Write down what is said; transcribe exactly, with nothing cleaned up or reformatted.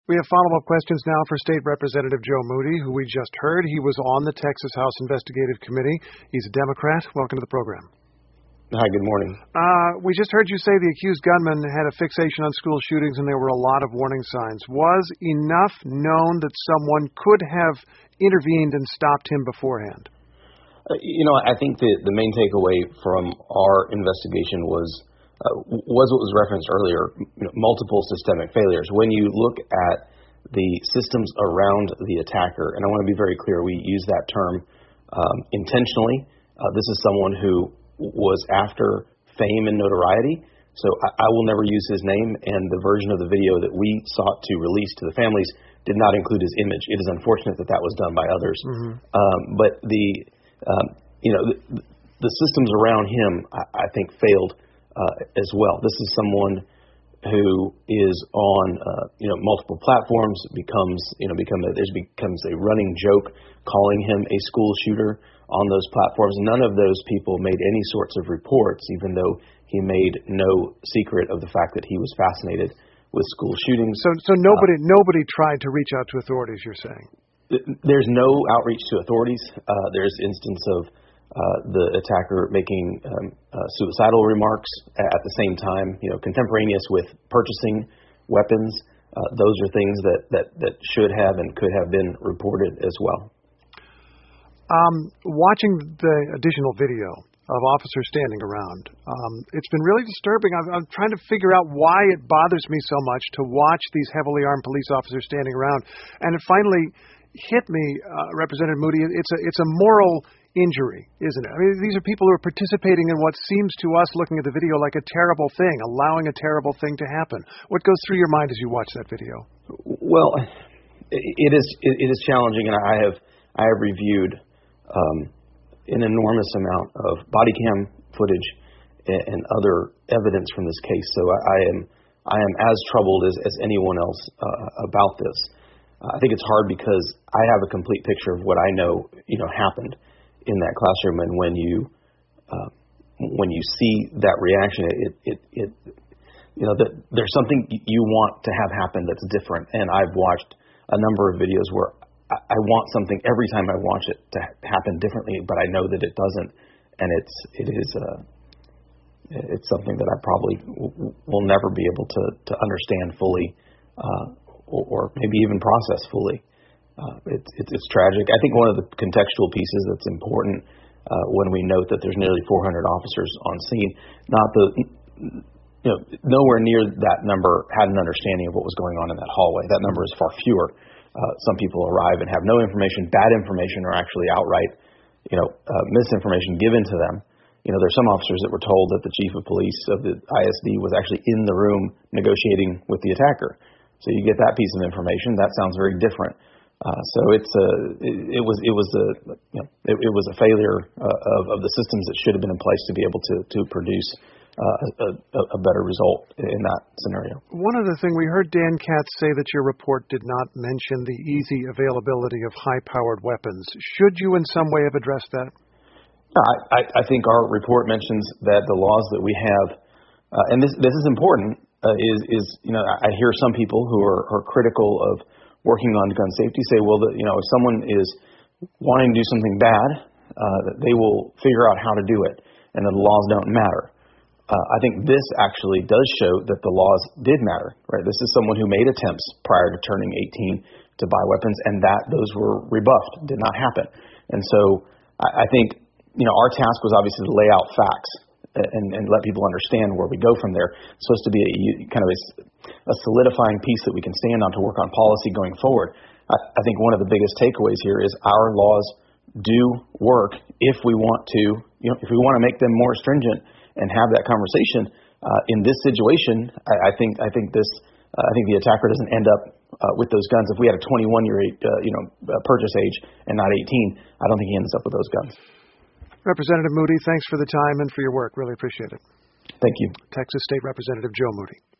We have follow-up questions now for State Representative Joe Moody, who we just heard. He was on the Texas House Investigative Committee. He's a Democrat. Welcome to the program. Hi, good morning. Uh, we just heard you say the accused gunman had a fixation on school shootings and there were a lot of warning signs. Was enough known that someone could have intervened and stopped him beforehand? Uh, you know, I think that the main takeaway from our investigation was uh, was what was referenced earlier, you know, multiple systemic failures. When you look at the systems around the attacker, and I want to be very clear, we use that term um, intentionally. Uh, this is someone who was after fame and notoriety, so I, I will never use his name, and the version of the video that we sought to release to the families did not include his image. It is unfortunate that that was done by others. Mm-hmm. Um, but the, um, you know, the, the systems around him, I, I think, failed uh, as well. This is someone who is on, uh, you know, multiple platforms, becomes, you know, become a, there's becomes a running joke calling him a school shooter on those platforms. None of those people made any sorts of reports, even though he made no secret of the fact that he was fascinated with school shootings. So, so nobody, uh, nobody tried to reach out to authorities, you're saying? There's no outreach to authorities. Uh, there's instance of uh, the attacker making um, uh, suicidal remarks at the same time, you know, contemporaneous with purchasing weapons. Uh, those are things that, that, that should have and could have been reported as well. Um, watching the additional video of officers standing around, um, it's been really disturbing. I'm, I'm trying to figure out why it bothers me so much to watch these heavily armed police officers standing around. And it finally hit me, uh, Representative Moody, it's a, it's a moral injury, isn't it? I mean, these are people who are participating in what seems to us, looking at the video, like a terrible thing, allowing a terrible thing to happen. What goes through your mind as you watch that video? Well, it is it is challenging, and I have I have reviewed um, an enormous amount of body cam footage and, and other evidence from this case. So I, I am I am as troubled as, as anyone else uh, about this. Uh, I think it's hard because I have a complete picture of what I know, you know, happened in that classroom, and when you uh, when you see that reaction, it it, it you know that there's something you want to have happen that's different. And I've watched a number of videos where I, I want something every time I watch it to ha- happen differently, but I know that it doesn't, and it's it is uh, it's something that I probably w- will never be able to to understand fully, uh, or, or maybe even process fully. Uh, it's, it's it's tragic. I think one of the contextual pieces that's important uh, when we note that there's nearly four hundred officers on scene, not the, you know, nowhere near that number had an understanding of what was going on in that hallway. That number is far fewer. Uh, some people arrive and have no information, bad information, or actually outright, you know, uh, misinformation given to them. You know, there's some officers that were told that the chief of police of the I S D was actually in the room negotiating with the attacker. So you get that piece of information. That sounds very different. Uh, so it's a, it, it was it was a you know, it, it was a failure uh, of, of the systems that should have been in place to be able to to produce uh, a, a better result in that scenario. One other thing, we heard Dan Katz say that your report did not mention the easy availability of high-powered weapons. Should you in some way have addressed that? I, I, I think our report mentions that the laws that we have, uh, and this this is important, uh, is is you know I hear some people who are, are critical of working on gun safety say, well, the, you know, if someone is wanting to do something bad, uh, they will figure out how to do it, and the laws don't matter. Uh, I think this actually does show that the laws did matter, right? This is someone who made attempts prior to turning eighteen to buy weapons, and that those were rebuffed, did not happen. And so I, I think, you know, our task was obviously to lay out facts and, and let people understand where we go from there. It's supposed to be a, kind of a, a solidifying piece that we can stand on to work on policy going forward. I, I think one of the biggest takeaways here is our laws do work if we want to, you know, if we want to make them more stringent and have that conversation. Uh, in this situation, I, I think I think this uh, I think the attacker doesn't end up uh, with those guns. If we had a twenty-one year uh, you know uh, purchase age and not eighteen, I don't think he ends up with those guns. Representative Moody, thanks for the time and for your work. Really appreciate it. Thank you. Texas State Representative Joe Moody.